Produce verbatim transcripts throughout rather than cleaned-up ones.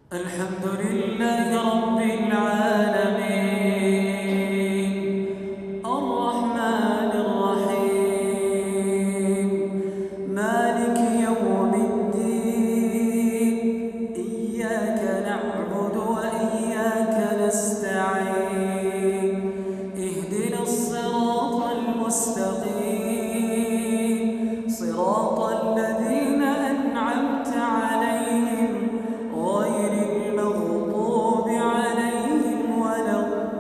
الحمد لله رب العالمين الرحمن الرحيم مالك يوم الدين إياك نعبد وإياك نستعين اهدنا الصراط المستقيم صراط الذين أنعمت عليهم غير المغضوب عليهم ولا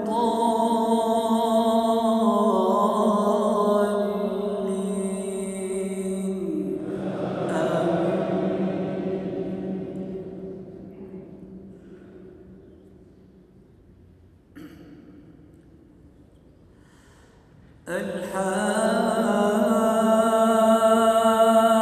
الضالين آمين.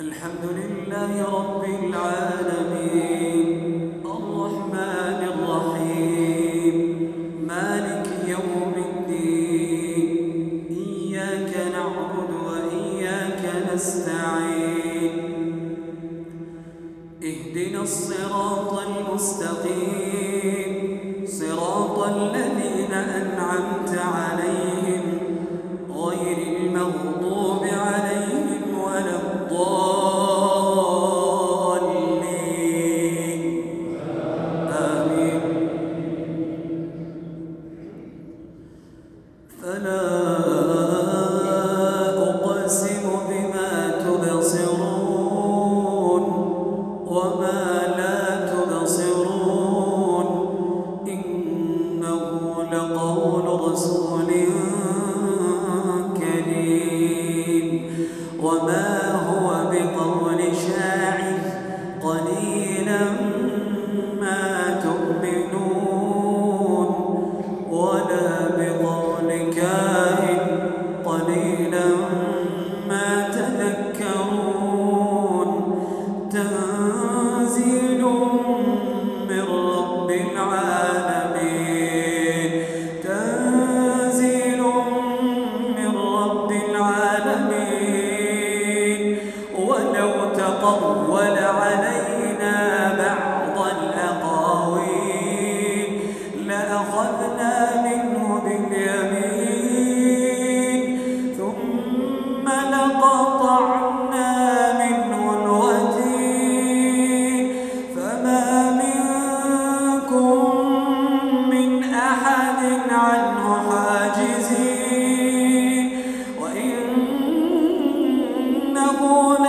الحمد لله رب العالمين الرحمن الرحيم مالك يوم الدين إياك نعبد وإياك نستعين اهدنا الصراط المستقيم صراط الذين أنعمت عليهم غير المغضوب عليهم ولا الضالين آمين. فلا أقسم بما تبصرون وما لا تبصرون إنه لقول رسول كريم وما هو بقول شاعر قليلا ما تؤمنون ولا بقول كاهن قليلا ما تذكرون تنزيل من رب العالمين تنزيل من رب العالمين ولو تقول علينا بعض الأقاويل لأخذنا منه باليمين ثم لقطعنا منه الوتين فما منكم من أحد عنه حاجزين وإنه